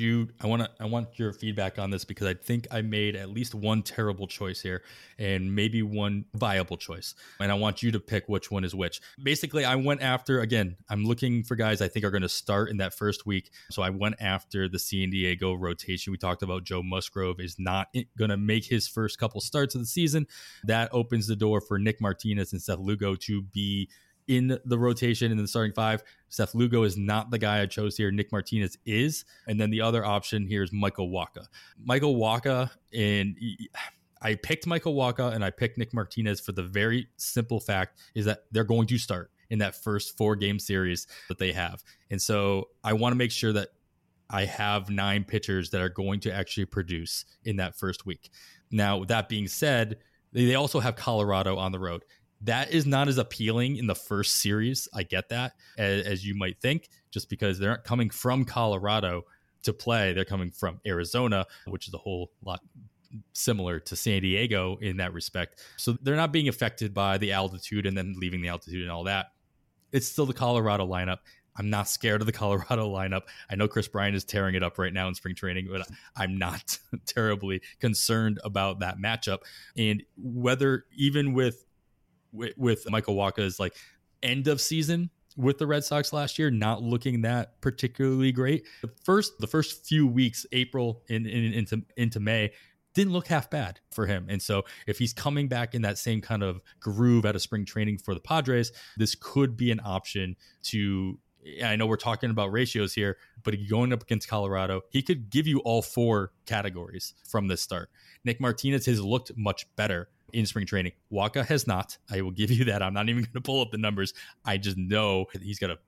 your feedback on this, because I think I made at least one terrible choice here and maybe one viable choice. And I want you to pick which one is which. Basically, I went after, again, I'm looking for guys I think are going to start in that first week. So I went after the San Diego rotation. We talked about Joe Musgrove is not going to make his first couple starts of the season. That opens the door for Nick Martinez and Seth Lugo to be in the rotation in the starting five. Seth Lugo is not the guy I chose here. Nick Martinez is. And then the other option here is Michael Wacha. Michael Wacha, and I picked Michael Wacha and I picked Nick Martinez for the very simple fact is that they're going to start in that first 4-game series that they have. And so I want to make sure that I have 9 pitchers that are going to actually produce in that first week. Now, with that being said, they also have Colorado on the road. That is not as appealing in the first series. I get that, as you might think, just because they're not coming from Colorado to play. They're coming from Arizona, which is a whole lot similar to San Diego in that respect. So they're not being affected by the altitude and then leaving the altitude and all that. It's still the Colorado lineup. I'm not scared of the Colorado lineup. I know Chris Bryant is tearing it up right now in spring training, but I'm not terribly concerned about that matchup. And whether even with Michael Wacha's like end of season with the Red Sox last year, not looking that particularly great. The first few weeks, April into May, didn't look half bad for him. And so if he's coming back in that same kind of groove out of spring training for the Padres, this could be an option to, I know we're talking about ratios here, but going up against Colorado, he could give you all 4 categories from this start. Nick Martinez has looked much better in spring training. Wacha has not. I will give you that. I'm not even going to pull up the numbers. I just know he's got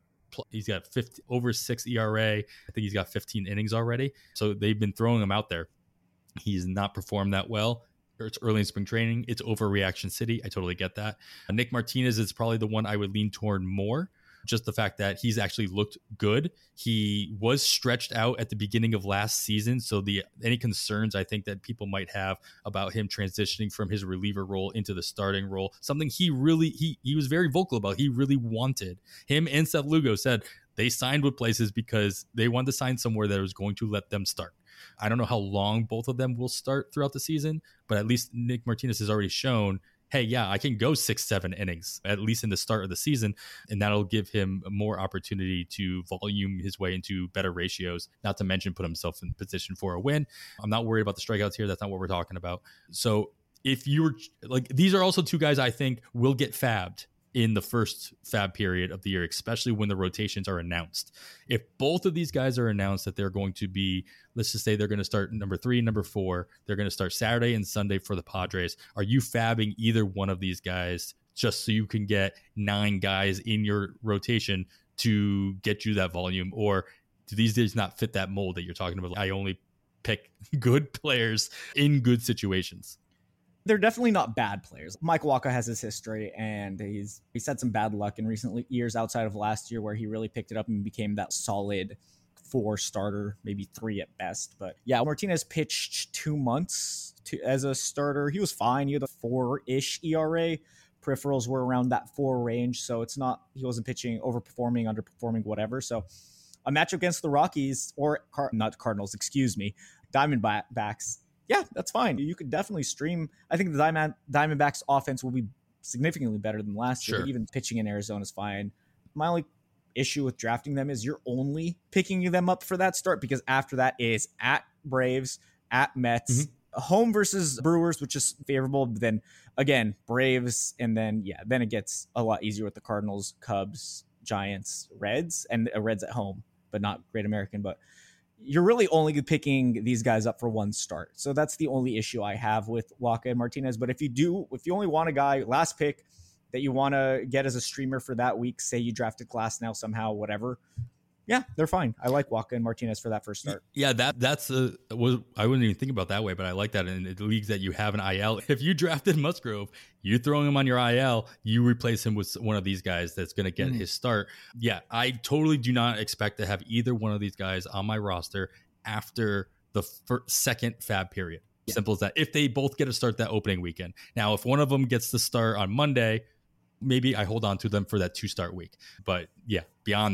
50 over 6 ERA. I think he's got 15 innings already. So they've been throwing him out there. He's not performed that well. It's early in spring training. It's overreaction city. I totally get that. Nick Martinez is probably the one I would lean toward more. Just the fact that he's actually looked good. He was stretched out at the beginning of last season. So any concerns I think that people might have about him transitioning from his reliever role into the starting role, something he was very vocal about. He really wanted. Him and Seth Lugo said they signed with places because they wanted to sign somewhere that was going to let them start. I don't know how long both of them will start throughout the season, but at least Nick Martinez has already shown, hey, yeah, I can go 6-7 innings, at least in the start of the season, and that'll give him more opportunity to volume his way into better ratios, not to mention put himself in position for a win. I'm not worried about the strikeouts here. That's not what we're talking about. So if you were like, these are also 2 guys I think will get fabbed in the first fab period of the year, especially when the rotations are announced. If both of these guys are announced that they're going to be, let's just say they're going to start number 3, number 4, they're going to start Saturday and Sunday for the Padres. Are you fabbing either one of these guys just so you can get 9 guys in your rotation to get you that volume? Or do these days not fit that mold that you're talking about? I only pick good players in good situations. They're definitely not bad players. Mike Wacha has his history, and he's had some bad luck in recent years outside of last year where he really picked it up and became that solid 4 starter, maybe 3 at best. But yeah, Martinez pitched 2 months as a starter. He was fine. He had a 4-ish ERA. Peripherals were around that 4 range, so it's not, he wasn't pitching, overperforming, underperforming, whatever. So a match against the Rockies, or not Cardinals, excuse me, Diamondbacks, yeah, that's fine. You could definitely stream. I think the Diamondbacks offense will be significantly better than last year. But even pitching in Arizona is fine. My only issue with drafting them is you're only picking them up for that start, because after that is at Braves, at Mets, home versus Brewers, which is favorable. But then again, Braves, and then it gets a lot easier with the Cardinals, Cubs, Giants, Reds, and Reds at home, but not Great American. But you're really only picking these guys up for 1 start. So that's the only issue I have with Wacha and Martinez. But if you only want a guy, last pick, that you want to get as a streamer for that week, say you drafted Glasnow somehow, whatever, yeah, they're fine. I like Wacha and Martinez for that first start. Yeah, that's I wouldn't even think about that way, but I like that in the leagues that you have an IL. If you drafted Musgrove, you're throwing him on your IL, you replace him with one of these guys that's going to get his start. Yeah, I totally do not expect to have either one of these guys on my roster after the second fab period. Yeah. Simple as that. If they both get a start that opening weekend. Now, if one of them gets the start on Monday, maybe I hold on to them for that 2-start week. But yeah, beyond that,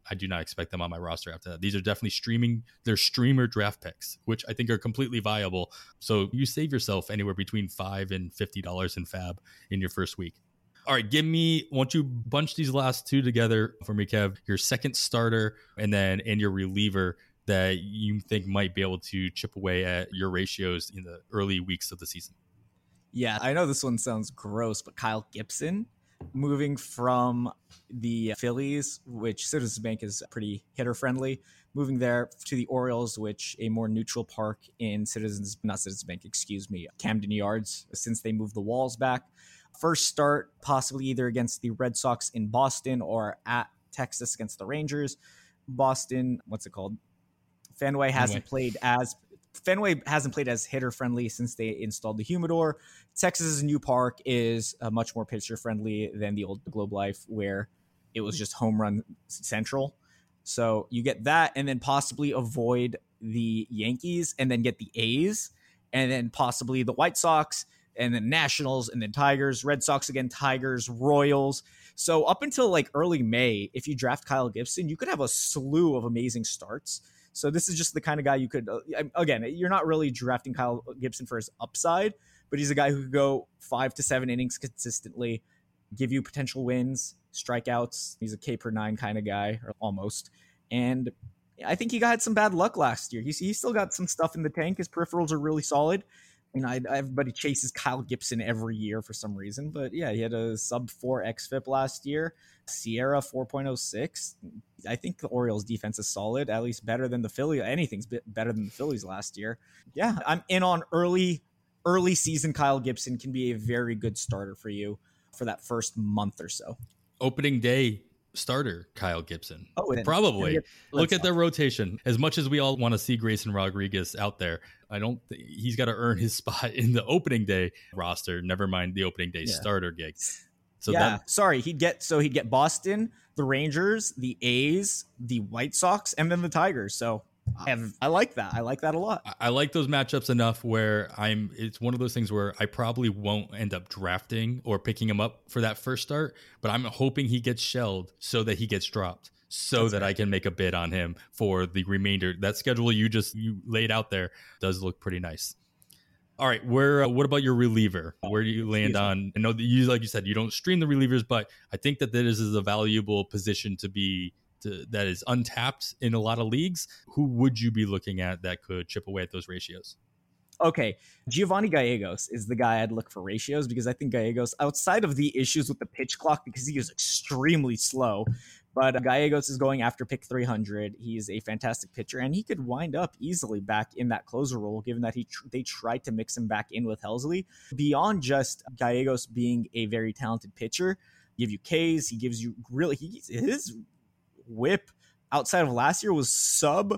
I do not expect them on my roster after that. These are definitely they're streamer draft picks, which I think are completely viable. So you save yourself anywhere between $5 and $50 in fab in your first week. All right, won't you bunch these last two together for me, Kev? Your second starter and your reliever that you think might be able to chip away at your ratios in the early weeks of the season. Yeah, I know this one sounds gross, but Kyle Gibson moving from the Phillies, which Citizens Bank is pretty hitter friendly, moving there to the Orioles, which a more neutral park in Camden Yards, since they moved the walls back. First start, possibly either against the Red Sox in Boston or at Texas against the Rangers. Boston, Fenway hasn't played as hitter friendly since they installed the humidor. Texas's new park is much more pitcher friendly than the old Globe Life, where it was just home run central. So you get that, and then possibly avoid the Yankees, and then get the A's, and then possibly the White Sox, and then Nationals, and then Tigers, Red Sox again, Tigers, Royals. So up until like early May, if you draft Kyle Gibson, you could have a slew of amazing starts. So this is just the kind of guy you could, again, you're not really drafting Kyle Gibson for his upside, but he's a guy who could go 5 to 7 innings consistently, give you potential wins, strikeouts. He's a K per 9 kind of guy, or almost. And I think he had some bad luck last year. He's still got some stuff in the tank. His peripherals are really solid. Everybody chases Kyle Gibson every year for some reason, but yeah, he had a sub 4 xFIP last year. Sierra 4.06. I think the Orioles defense is solid, at least better than the Phillies. Anything's better than the Phillies last year. Yeah, I'm in on early season. Kyle Gibson can be a very good starter for you for that first month or so. Opening day starter Kyle Gibson. Probably. Look at their rotation. As much as we all want to see Grayson Rodriguez out there, I don't think he's got to earn his spot in the opening day roster. Never mind the opening day starter gig. So he'd get Boston, the Rangers, the A's, the White Sox, and then the Tigers. So I like that. I like that a lot. I like those matchups enough where it's one of those things where I probably won't end up drafting or picking him up for that first start, but I'm hoping he gets shelled so that he gets dropped, I can make a bid on him for the remainder. That schedule you laid out there does look pretty nice. All right, what about your reliever? Where do you land on? I know that like you said, you don't stream the relievers, but I think that this is a valuable position that is untapped in a lot of leagues. Who would you be looking at that could chip away at those ratios? Okay, Giovanni Gallegos is the guy I'd look for ratios, because I think Gallegos, outside of the issues with the pitch clock, because he is extremely slow, but Gallegos is going after pick 300. He's a fantastic pitcher, and he could wind up easily back in that closer role, given that they tried to mix him back in with Helsley. Beyond just Gallegos being a very talented pitcher, give you Ks, he gives you his whip outside of last year was sub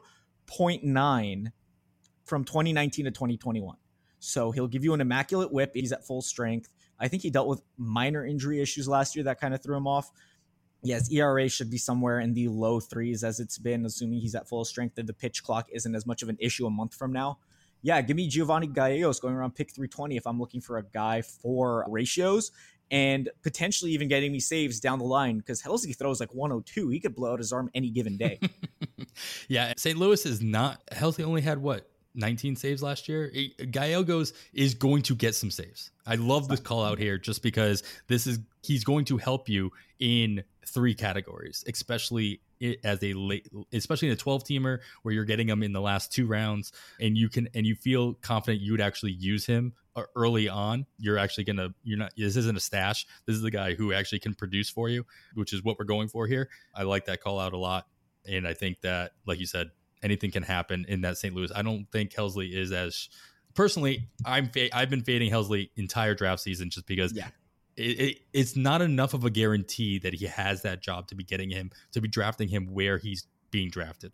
0.9 from 2019 to 2021. So he'll give you an immaculate whip. He's at full strength. I think he dealt with minor injury issues last year that kind of threw him off. Yes, ERA should be somewhere in the low 3s as it's been, assuming he's at full strength and the pitch clock isn't as much of an issue a month from now. Yeah, give me Giovanni Gallegos going around pick 320 if I'm looking for a guy for ratios and potentially even getting me saves down the line, because Helsley throws like 102. He could blow out his arm any given day. Yeah, St. Louis is not. Helsley only had 19 saves last year. Gallegos is going to get some saves. I love this call out here just because he's going to help you in 3 categories, especially in a 12-teamer where you're getting him in the last 2 rounds and you feel confident you would actually use him early on. This isn't a stash. This is the guy who actually can produce for you, which is what we're going for here. I like that call out a lot. And I think that, like you said, anything can happen in that St. Louis. I don't think Helsley is as personally. I've been fading Helsley entire draft season just because it's not enough of a guarantee that he has that job to be drafting him where he's being drafted.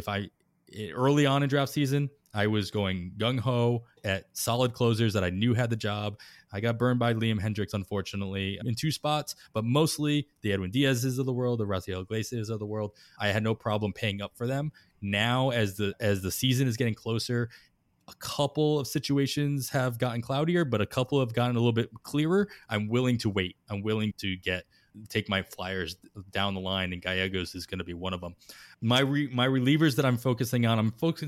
Early on in draft season, I was going gung-ho at solid closers that I knew had the job. I got burned by Liam Hendriks, unfortunately, in 2 spots, but mostly the Edwin Diaz's of the world, the Rafael Iglesias of the world. I had no problem paying up for them. Now, as the season is getting closer, a couple of situations have gotten cloudier, but a couple have gotten a little bit clearer. I'm willing to wait. I'm willing to get take my Flyers down the line, and Gallegos is going to be one of them. My relievers that I'm focusing on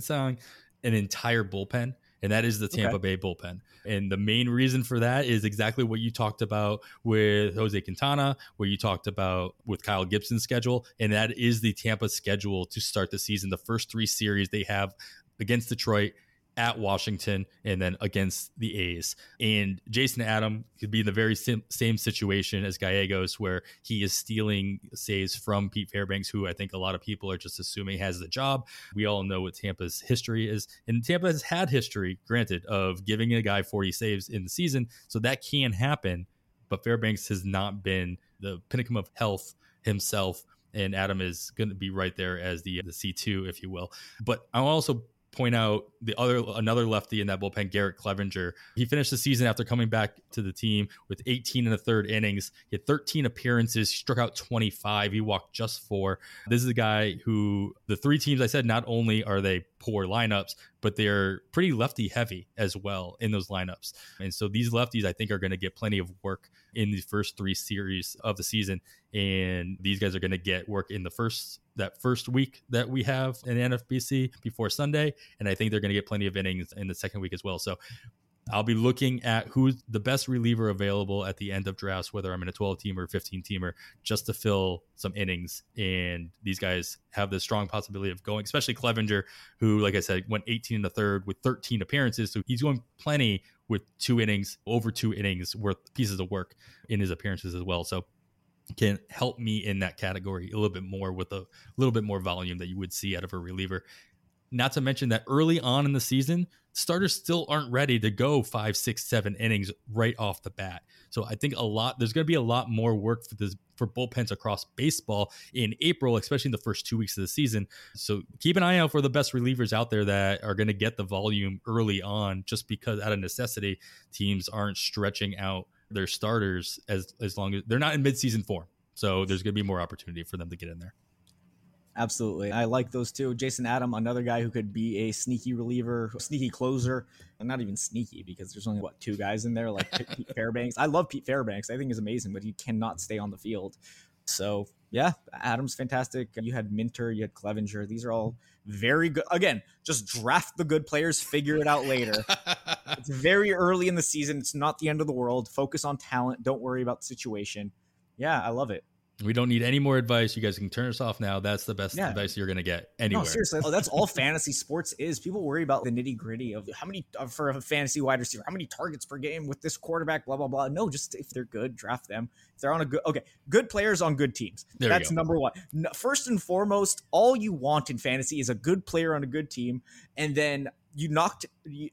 an entire bullpen, and that is the Tampa Bay bullpen. And the main reason for that is exactly what you talked about with Jose Quintana, what you talked about with Kyle Gibson's schedule, and that is the Tampa schedule to start the season. The first 3 series they have against Detroit, at Washington, and then against the A's. And Jason Adam could be in the very same situation as Gallegos, where he is stealing saves from Pete Fairbanks, who I think a lot of people are just assuming has the job. We all know what Tampa's history is, and Tampa has had history, granted, of giving a guy 40 saves in the season, so that can happen, but Fairbanks has not been the pinnacle of health himself, and Adam is going to be right there as the C2, if you will. But I'll also point out another lefty in that bullpen, Garrett Clevenger. He finished the season after coming back to the team with 18 and a third innings. He had 13 appearances, struck out 25. He walked just 4. This is a guy who, the 3 teams I said, not only are they poor lineups, but they're pretty lefty heavy as well in those lineups. And so these lefties, I think, are going to get plenty of work in the first 3 series of the season. And these guys are going to get work in that first week that we have in the NFBC before Sunday. And I think they're going to get plenty of innings in the second week as well. So I'll be looking at who's the best reliever available at the end of drafts, whether I'm in a 12-teamer or 15-teamer, just to fill some innings. And these guys have the strong possibility of going, especially Clevenger, who, like I said, went 18 and a third with 13 appearances. So he's going plenty with over 2 innings worth pieces of work in his appearances as well. So can help me in that category a little bit more with a little bit more volume that you would see out of a reliever. Not to mention that early on in the season, starters still aren't ready to go 5, 6, 7 innings right off the bat. So I think there's going to be a lot more work for bullpens across baseball in April, especially in the first 2 weeks of the season. So keep an eye out for the best relievers out there that are going to get the volume early on, just because out of necessity, teams aren't stretching out their starters as long as they're not in midseason form. So there's going to be more opportunity for them to get in there. Absolutely. I like those two. Jason Adam, another guy who could be a sneaky reliever, sneaky closer, and not even sneaky because there's only, 2 guys in there, like Pete Fairbanks. I love Pete Fairbanks. I think he's amazing, but he cannot stay on the field. So, yeah, Adam's fantastic. You had Minter, you had Clevenger. These are all very good. Again, just draft the good players, figure it out later. It's very early in the season. It's not the end of the world. Focus on talent. Don't worry about the situation. Yeah, I love it. We don't need any more advice. You guys can turn us off now. That's the best advice you're going to get anywhere. No, seriously. That's all fantasy sports is. People worry about the nitty gritty of how many, for a fantasy wide receiver, how many targets per game with this quarterback, blah, blah, blah. No, just if they're good, draft them. If they're on good players on good teams. That's number one. First and foremost, all you want in fantasy is a good player on a good team. And then you knocked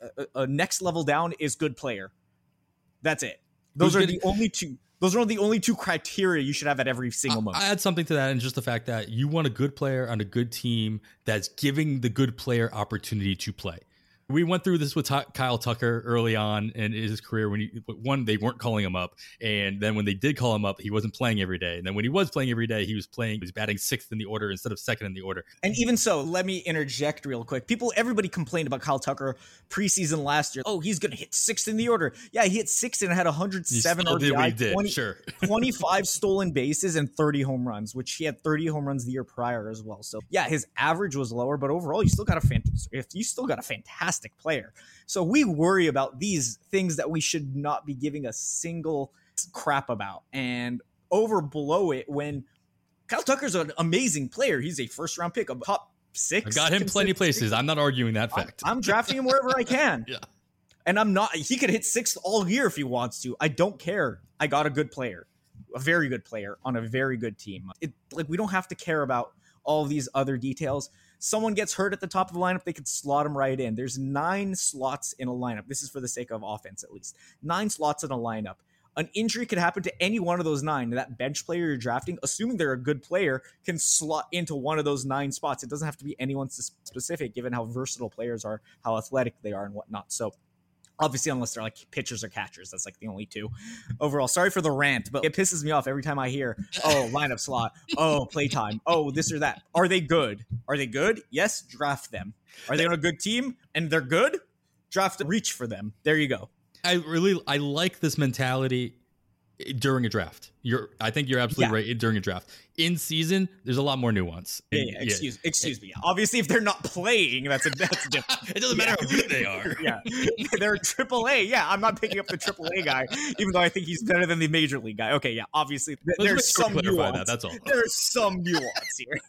a next level down is good player. That's it. Those are the only two criteria you should have at every single moment. I add something to that, and just the fact that you want a good player on a good team that's giving the good player opportunity to play. We went through this with Kyle Tucker early on in his career when they weren't calling him up. And then when they did call him up, he wasn't playing every day. And then when he was playing every day, he was batting 6th in the order instead of 2nd in the order. And even so, let me interject real quick. Everybody complained about Kyle Tucker preseason last year. Oh, he's going to hit 6th in the order. Yeah, he hit 6th and had 107 RBI, 25 stolen bases and 30 home runs, which he had 30 home runs the year prior as well. So yeah, his average was lower, but overall, you still got a fantastic player. So we worry about these things that we should not be giving a single crap about and overblow it when Kyle Tucker's an amazing player. He's a first round pick, a top 6. I got him plenty of places. I'm not arguing that fact. I'm drafting him wherever I can. Yeah. And he could hit 6th all year if he wants to. I don't care. I got a good player, a very good player on a very good team. We don't have to care about all these other details. Someone gets hurt at the top of the lineup, they could slot him right in. There's 9 slots in a lineup. This is for the sake of offense, at least. 9 slots in a lineup. An injury could happen to any one of those 9. That bench player you're drafting, assuming they're a good player, can slot into one of those 9 spots. It doesn't have to be anyone specific, given how versatile players are, how athletic they are, and whatnot. So obviously, unless they're like pitchers or catchers, that's like the only 2. Overall, sorry for the rant, but it pisses me off every time I hear, oh, lineup slot, oh, playtime, oh, this or that. Are they good? Are they good? Yes, draft them. Are they on a good team and they're good? Draft them. Reach for them. There you go. I like this mentality during a draft. I think you're absolutely right during a draft. In season, there's a lot more nuance. Yeah, excuse me. Obviously, if they're not playing, that's different. It doesn't matter how good they are. Yeah, they're AAA. Yeah, I'm not picking up the AAA guy, even though I think he's better than the major league guy. Okay, yeah, obviously there's some nuance. That's all. There's some nuance here.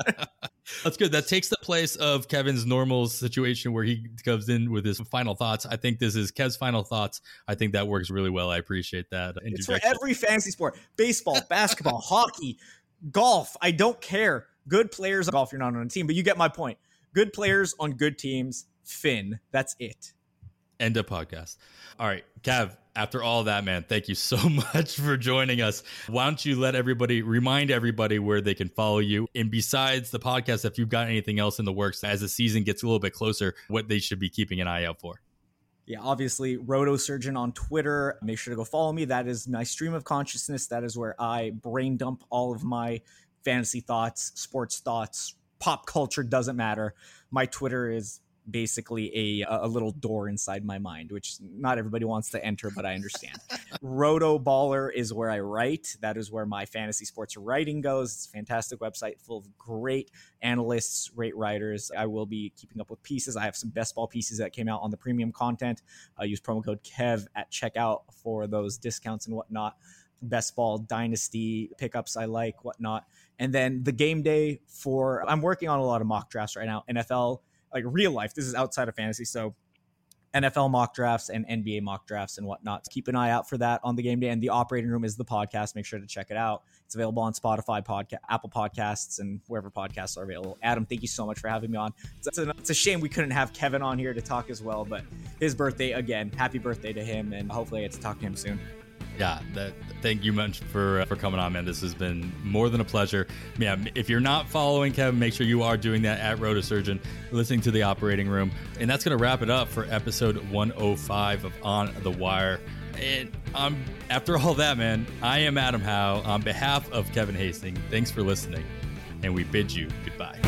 That's good. That takes the place of Kevin's normal situation where he comes in with his final thoughts. I think this is Kev's final thoughts. I think that works really well. I appreciate that. It's for every fantasy sport: baseball, basketball, hockey, golf. I don't care. Good players on golf. You're not on a team, but you get my point. Good players on good teams. Finn. That's it. End of podcast. All right, Kev, after all that, man, thank you so much for joining us. Why don't you remind everybody where they can follow you? And besides the podcast, if you've got anything else in the works as the season gets a little bit closer, what they should be keeping an eye out for? Yeah, obviously, Rotosurgeon on Twitter. Make sure to go follow me. That is my stream of consciousness. That is where I brain dump all of my fantasy thoughts, sports thoughts, pop culture, doesn't matter. My Twitter is basically a little door inside my mind, which not everybody wants to enter, but I understand. Roto Baller is where I write. That is where my fantasy sports writing goes. It's a fantastic website full of great analysts, great writers. I will be keeping up with pieces. I have some best ball pieces that came out on the premium content. Use promo code KEV at checkout for those discounts and whatnot. Best ball dynasty pickups I like, whatnot. And then the game day I'm working on a lot of mock drafts right now. NFL, like real life. This is outside of fantasy. So NFL mock drafts and NBA mock drafts and whatnot. Keep an eye out for that on the game day. And the operating room is the podcast. Make sure to check it out. It's available on Spotify, Apple Podcasts, and wherever podcasts are available. Adam, thank you so much for having me on. It's a shame we couldn't have Kevin on here to talk as well, but his birthday again. Happy birthday to him, and hopefully I get to talk to him soon. Yeah, thank you much for coming on, man. This has been more than a pleasure. Yeah, if you're not following Kevin, make sure you are doing that at Rotosurgeon, listening to the operating room. And that's going to wrap it up for episode 105 of On the Wire. And after all that, man, I am Adam Howe. On behalf of Kevin Hastings, thanks for listening, and we bid you goodbye.